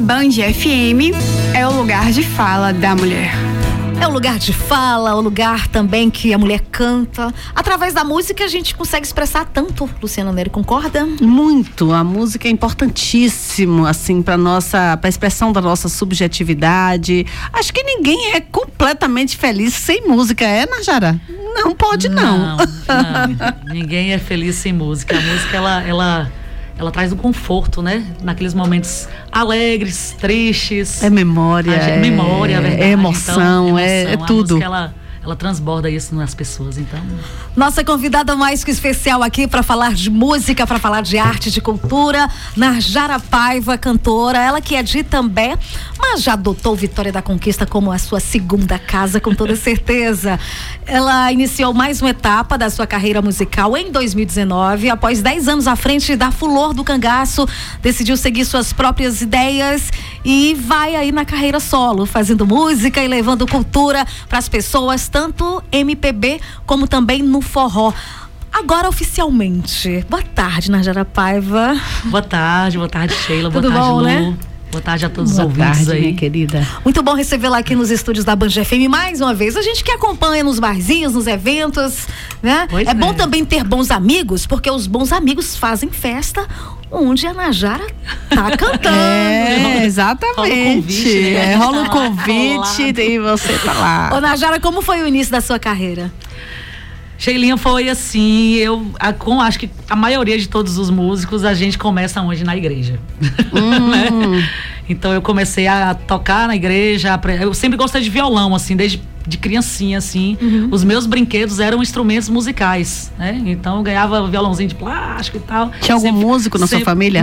Band FM é o lugar de fala da mulher. É o lugar de fala, o lugar também que a mulher canta. Através da música a gente consegue expressar tanto. Luciana Neri, concorda? Muito. A música é importantíssimo, assim, para expressão da nossa subjetividade. Acho que ninguém é completamente feliz sem música, Najara? Não pode, não. Não. Ninguém é feliz sem música. A música, ela traz um conforto, né? Naqueles momentos alegres, tristes. É memória. Memória, verdade. É emoção, é tudo. A música, ela transborda isso nas pessoas, então. Nossa convidada mais que especial aqui para falar de música, para falar de arte, de cultura, Najara Paiva, cantora, ela que é de Itambé, mas já adotou Vitória da Conquista como a sua segunda casa, com toda certeza. Ela iniciou mais uma etapa da sua carreira musical em 2019, após 10 anos à frente da Flor do Cangaço, decidiu seguir suas próprias ideias e vai aí na carreira solo, fazendo música e levando cultura para as pessoas, tanto MPB como também no forró. Agora oficialmente, boa tarde, Najara Paiva. Boa tarde, Sheila, Tudo boa tarde, bom, Lu. né? Boa tarde a todos os Boa ouvintes tarde, aí. minha querida. Muito bom recebê-la aqui nos estúdios da Band FM mais uma vez. A gente que acompanha nos barzinhos, nos eventos, né? Pois é bom é. também ter bons amigos, porque os bons amigos fazem festa onde a Najara tá cantando. Exatamente. Rola o convite, né? Rola o convite e você tá lá. Ô, Najara, como foi o início da sua carreira? Sheilinha, foi assim, acho que a maioria de todos os músicos, a gente começa onde? Na igreja. Né? Então eu comecei a tocar na igreja, eu sempre gostei de violão, assim, desde de criancinha, assim. Os meus brinquedos eram instrumentos musicais, né? Então eu ganhava violãozinho de plástico e tal. Tinha algum músico na sua família?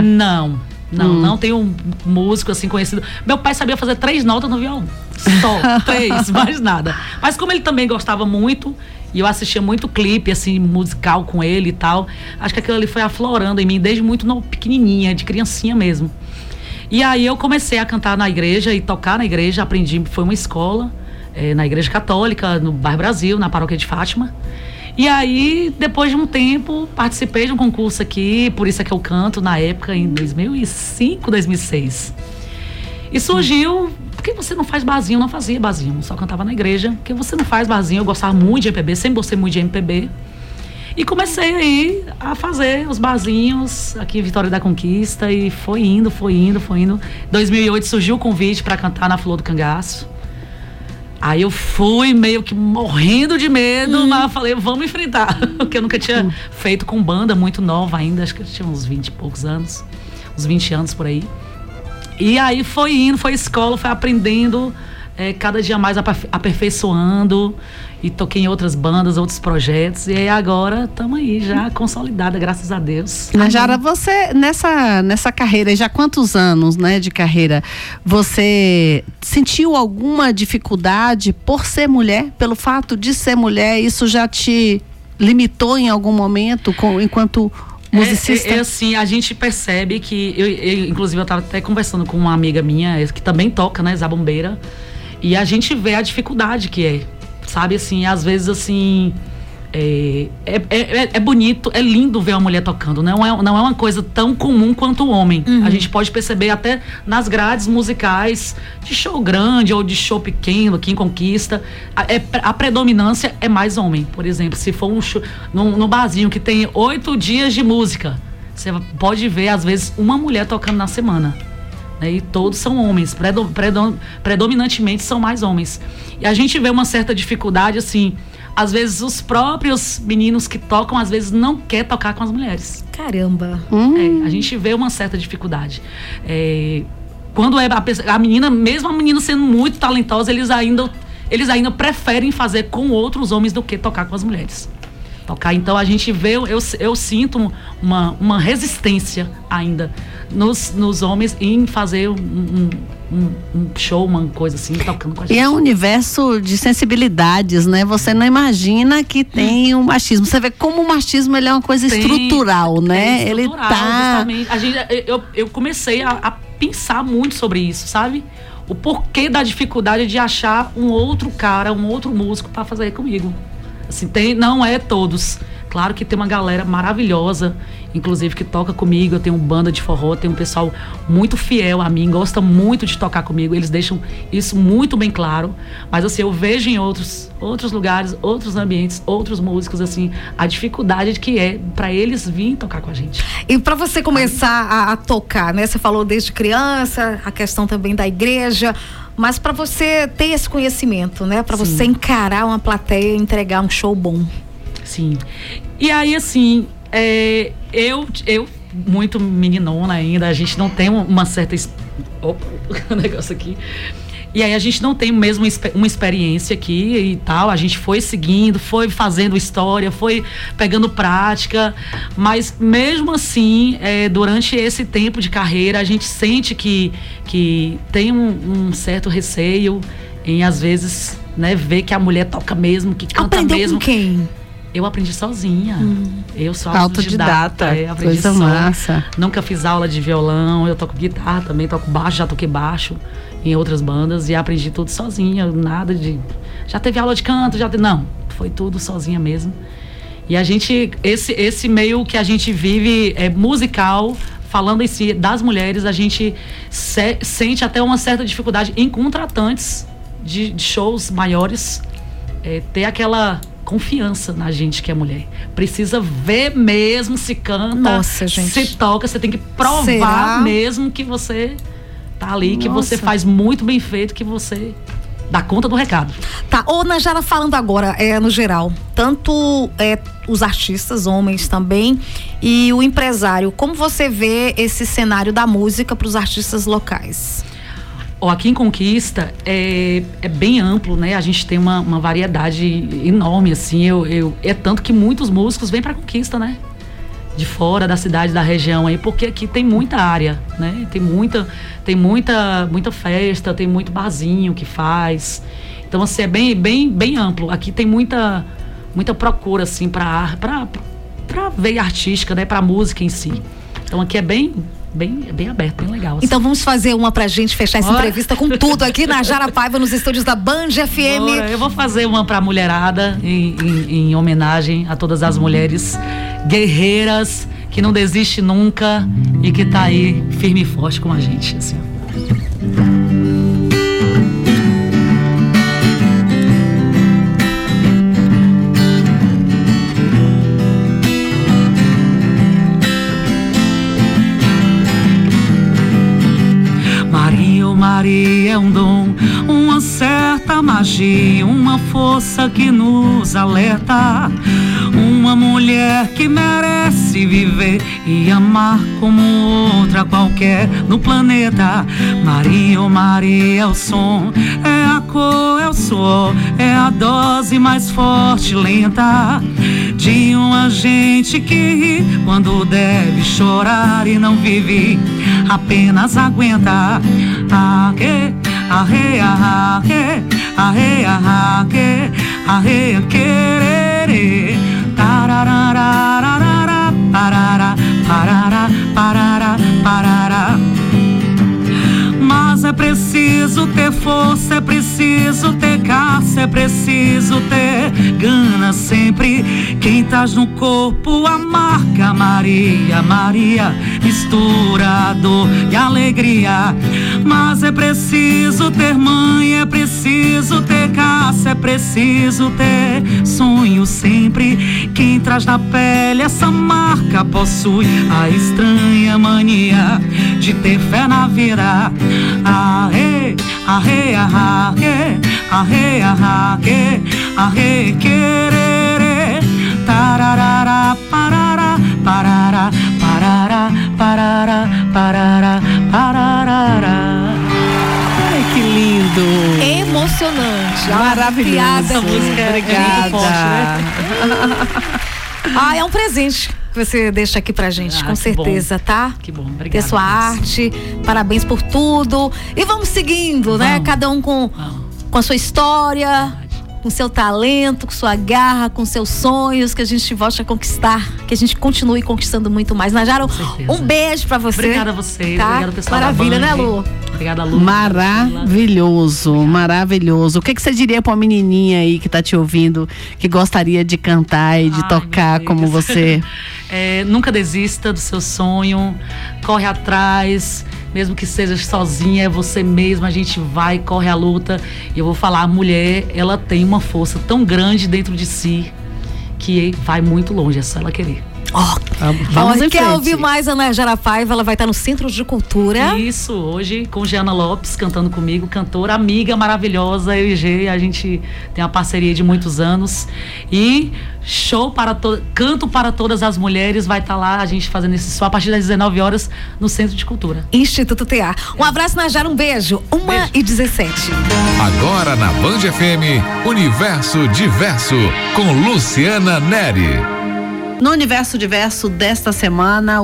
Não tem um músico assim conhecido. Meu pai sabia fazer 3 notas no violão. Só 3, mais nada. Mas como ele também gostava muito, e eu assistia muito clipe, assim, musical com ele e tal, acho que aquilo ali foi aflorando em mim desde muito pequenininha, de criancinha mesmo. E aí eu comecei a cantar na igreja e tocar na igreja, aprendi, foi uma escola, na igreja católica, no bairro Brasil, na paróquia de Fátima. E aí, depois de um tempo, participei de um concurso aqui, por isso é que eu canto na época, em 2005, 2006. E surgiu, por que você não faz barzinho? Eu não fazia barzinho, só cantava na igreja. Por que você não faz barzinho? Eu gostava muito de MPB, sempre gostei muito de MPB. E comecei aí a fazer os barzinhos aqui em Vitória da Conquista e foi indo. Em 2008 surgiu o convite para cantar na Flor do Cangaço. Aí eu fui meio que morrendo de medo, mas eu falei, vamos enfrentar. Porque eu nunca tinha feito com banda, muito nova ainda, acho que eu tinha uns 20 e poucos anos, uns 20 anos por aí. E aí foi indo, foi escola, foi aprendendo, cada dia mais aperfeiçoando, e toquei em outras bandas, outros projetos, e aí agora estamos aí já consolidada, graças a Deus. Najara, você nessa carreira, já quantos anos, né, de carreira, você sentiu alguma dificuldade por ser mulher, pelo fato de ser mulher? Isso já te limitou em algum momento enquanto musicista? Assim, a gente percebe que inclusive eu estava até conversando com uma amiga minha que também toca, né, zabumbeira, e a gente vê a dificuldade que é, sabe, assim, às vezes assim é bonito, é lindo ver uma mulher tocando, não é uma coisa tão comum quanto o homem. A gente pode perceber até nas grades musicais de show grande ou de show pequeno, aqui em Conquista, a predominância é mais homem. Por exemplo, se for um show num barzinho que tem 8 dias de música, você pode ver às vezes uma mulher tocando na semana, né? E todos são homens, predominantemente são mais homens, e a gente vê uma certa dificuldade, assim, às vezes os próprios meninos que tocam, às vezes não quer tocar com as mulheres. Caramba. A gente vê uma certa dificuldade. Quando a menina, mesmo a menina sendo muito talentosa, eles ainda preferem fazer com outros homens do que tocar com as mulheres. Então a gente vê, eu sinto uma resistência ainda nos homens em fazer um show, uma coisa assim, tocando com a gente. E é um universo de sensibilidades, né? Você não imagina que tem um machismo. Você vê como o machismo, ele é uma coisa estrutural, né? Ele tá... Justamente. Eu comecei a pensar muito sobre isso, sabe? O porquê da dificuldade de achar um outro cara, um outro músico para fazer comigo. Assim, não é todos. Claro que tem uma galera maravilhosa inclusive, que toca comigo. Eu tenho banda de forró, tenho um pessoal muito fiel a mim, gosta muito de tocar comigo. Eles deixam isso muito bem claro. Mas, assim, eu vejo em outros lugares, outros ambientes, outros músicos, assim, a dificuldade que é para eles virem tocar com a gente. E para você começar a tocar, né? Você falou desde criança, a questão também da igreja, mas para você ter esse conhecimento, né? Para você encarar uma plateia e entregar um show bom. Sim. E aí, assim, eu muito meninona ainda, a gente não tem uma certa... Opa, o negócio aqui. E aí a gente não tem mesmo uma experiência aqui e tal, a gente foi seguindo, foi fazendo história, foi pegando prática, mas mesmo assim, durante esse tempo de carreira, a gente sente que tem um certo receio em, às vezes, né, ver que a mulher toca mesmo, que canta Aprendeu mesmo. Com quem? Eu aprendi sozinha. Eu sou autodidata. Aprendi Coisa massa. Nunca fiz aula de violão, eu toco guitarra também, toco baixo, já toquei baixo em outras bandas e aprendi tudo sozinha, nada de... Já teve aula de canto, não, foi tudo sozinha mesmo. E a gente, esse meio que a gente vive musical, falando em si das mulheres, a gente sente até uma certa dificuldade em contratantes de shows maiores, ter aquela confiança na gente que é mulher. Precisa ver mesmo se canta, Nossa, gente. se toca, você tem que provar Será? mesmo que você tá ali, que Nossa. você faz muito bem feito, que você dá conta do recado. Tá, ô Najara, falando agora, no geral, tanto os artistas, homens também, e o empresário, como você vê esse cenário da música para os artistas locais? Aqui em Conquista é bem amplo, né? A gente tem uma variedade enorme, assim. É tanto que muitos músicos vêm pra Conquista, né? De fora da cidade, da região aí, porque aqui tem muita área, né? Tem muita festa, tem muito barzinho que faz. Então, assim, é bem amplo. Aqui tem muita procura, assim, pra veia artística, né? Pra música em si. Então, aqui é bem aberto, bem legal. Assim. Então vamos fazer uma pra gente fechar essa entrevista com tudo aqui na Najara Paiva, nos estúdios da Band FM. Bora, eu vou fazer uma pra mulherada em homenagem a todas as mulheres guerreiras que não desiste nunca e que tá aí firme e forte com a gente, assim. Maria é um dom, uma certa magia, uma força que nos alerta. Uma mulher que merece viver e amar como outra qualquer no planeta. Maria, oh Maria, é o som, é a cor, é o suor, é a dose mais forte, lenta de uma gente que ri quando deve chorar e não vive, apenas aguenta. Arre, arre, arre, arre, arre, arre, querer. Tarararararara, parara, parara, parara, parara. Mas é preciso ter força, é preciso ter caça, é preciso ter gana sempre. Quem traz no corpo a marca Maria, Maria, mistura dor e alegria. Mas é preciso ter mãe, é preciso ter caça, é preciso ter sonho sempre. Quem traz na pele essa marca possui a estranha mania de ter fé na vida. Arre, arre, arre, arre, arre, arre, querer. Tararara, parara, parara, parara, parara, parara, parara. Ai, que lindo! Emocionante. Maravilhoso. Essa música é Obrigada. muito forte, É um presente que você deixa aqui pra gente, com que certeza, bom. tá? Que bom, obrigada. Ter sua arte, parabéns por tudo. E vamos seguindo, né? Vamos. Cada um com a sua história, com seu talento, com sua garra, com seus sonhos, que a gente volte a conquistar, que a gente continue conquistando muito mais. Najara, um beijo pra você. Obrigada a vocês, tá? obrigada pessoal. Maravilha, né, Lu? Obrigada, Lu. Maravilhoso, maravilhoso. O que você diria pra uma menininha aí que tá te ouvindo, que gostaria de cantar e de tocar como você? Nunca desista do seu sonho, corre atrás, mesmo que seja sozinha, é você mesma, a gente vai, corre a luta. E eu vou falar, a mulher, ela tem uma força tão grande dentro de si que vai muito longe, é só ela querer. Vamos em quer frente. ouvir mais a Najara Paiva? Ela vai estar no Centro de Cultura. Isso, hoje com Giana Lopes cantando comigo, cantora, amiga maravilhosa, eu e G, a gente tem uma parceria de muitos anos. E canto para todas as mulheres, vai estar lá a gente fazendo esse show a partir das 19 horas no Centro de Cultura. Instituto TA. Um abraço, Najara, um beijo. 1h17. Agora na Band FM, Universo Diverso, com Luciana Neri. No Universo Diverso desta semana,